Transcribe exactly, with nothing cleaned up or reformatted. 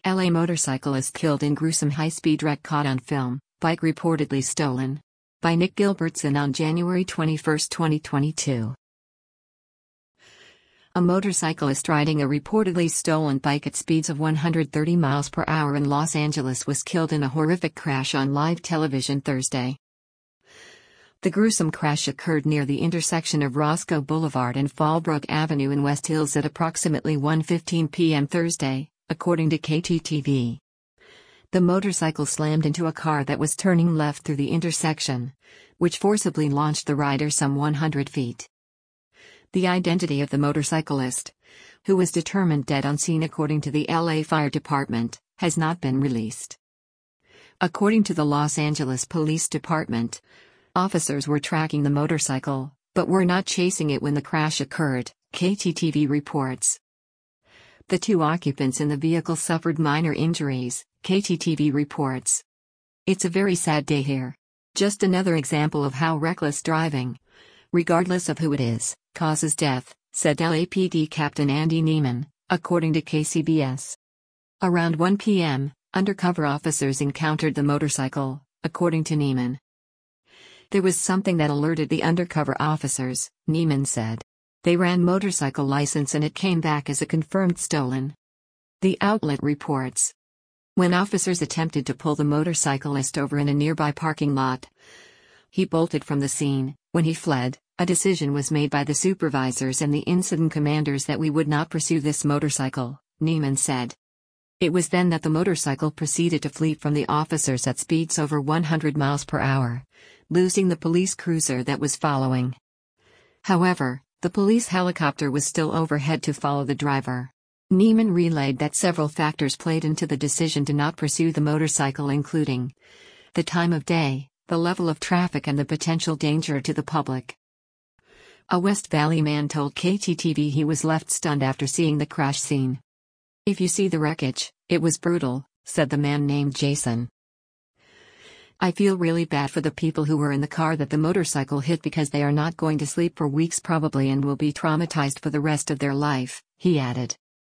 L A motorcyclist killed in gruesome high-speed wreck caught on film, bike reportedly stolen. By Nick Gilbertson on January twenty-first, twenty twenty-two. A motorcyclist riding a reportedly stolen bike at speeds of one hundred thirty miles per hour in Los Angeles was killed in a horrific crash on live television Thursday. The gruesome crash occurred near the intersection of Roscoe Boulevard and Fallbrook Avenue in West Hills at approximately one fifteen p m Thursday, according to K T T V. The motorcycle slammed into a car that was turning left through the intersection, which forcibly launched the rider some one hundred feet. The identity of the motorcyclist, who was determined dead on scene according to the L A Fire Department, has not been released. According to the Los Angeles Police Department, officers were tracking the motorcycle, but were not chasing it when the crash occurred, K T T V reports. The two occupants in the vehicle suffered minor injuries, K T T V reports. It's a very sad day here. Just another example of how reckless driving, regardless of who it is, causes death, said L A P D Captain Andy Neiman, according to K C B S. Around one p m, undercover officers encountered the motorcycle, according to Neiman. There was something that alerted the undercover officers, Neiman said. They ran motorcycle license and it came back as a confirmed stolen. The outlet reports. When officers attempted to pull the motorcyclist over in a nearby parking lot, he bolted from the scene. When he fled, a decision was made by the supervisors and the incident commanders that we would not pursue this motorcycle, Neiman said. It was then that the motorcycle proceeded to flee from the officers at speeds over one hundred miles per hour, losing the police cruiser that was following. However, the police helicopter was still overhead to follow the driver. Neiman relayed that several factors played into the decision to not pursue the motorcycle, including the time of day, the level of traffic and the potential danger to the public. A West Valley man told K T T V he was left stunned after seeing the crash scene. "If you see the wreckage, it was brutal," said the man named Jason. "I feel really bad for the people who were in the car that the motorcycle hit because they are not going to sleep for weeks probably and will be traumatized for the rest of their life," he added.